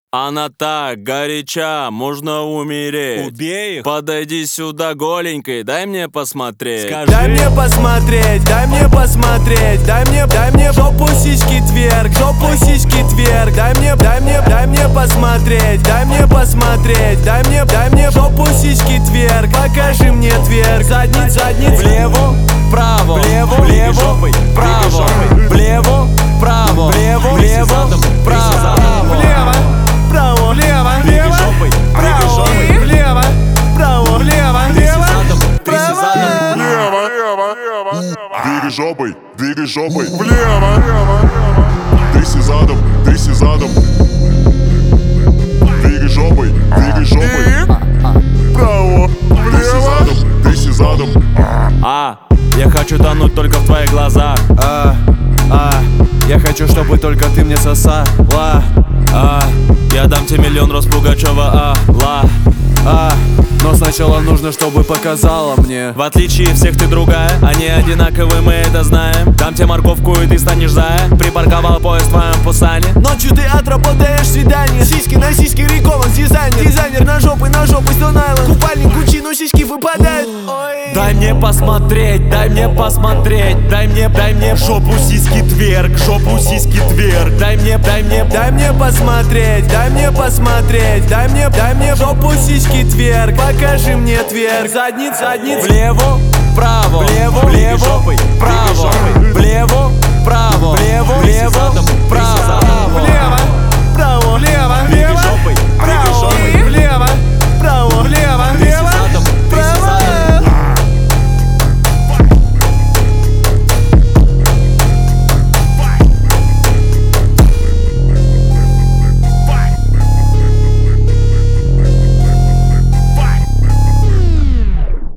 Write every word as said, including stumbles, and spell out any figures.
Она так горяча, можно умереть. Убей их. Подойди сюда голенькой, дай мне посмотреть. Скажи. Дай мне посмотреть, дай мне посмотреть, дай мне, дай мне жопу сиськи тверк, жопу сиськи тверк, дай мне, дай мне, дай мне посмотреть, дай мне посмотреть, дай мне, дай мне жопу сиськи тверк, покажи мне тверк, задниц, задниц, Влево, вправо, влево, влево, жопой, вправо, влево, вправо, влево, влево, вправо. влево, вправо, влево, влево, жопой, вправо, жопой. влево, вправо, влево, влево, Тряси задом. Двигай жопой, двигай жопой влево. Тряси задом, тряси задом. Двигай жопой, двигай жопой вправо, тряси задом, тряси задом. А, я хочу тонуть только в твоих глазах. А, а, я хочу, чтобы только ты мне сосала. А, я дам тебе миллион роз Пугачева, а, ла. А, но сначала нужно, чтобы показала мне. В отличие всех ты другая, они одинаковые, мы это знаем. Дам тебе морковку и ты станешь зая. Припарковал поезд в твоем Пусане. Ночью ты отработаешь свидание. Сиськи на сиськи Рикован, дизайнер. Дизайнер на жопы, на жопы, Stone Island. Купальник Гуччи, но сиськи выпадают. Ой. Дай мне посмотреть, дай мне посмотреть. Дай мне, дай мне жопу сиськи тверк, жопу сиськи тверк. Дай мне, дай мне, Дай мне посмотреть, дай мне посмотреть, дай мне, дай мне жопу сиськи тверк, покажи мне тверк, задниц, задниц, влево, вправо, влево, влево, жопой, вправо, жопой. влево, вправо, влево, влево, задом, вправо.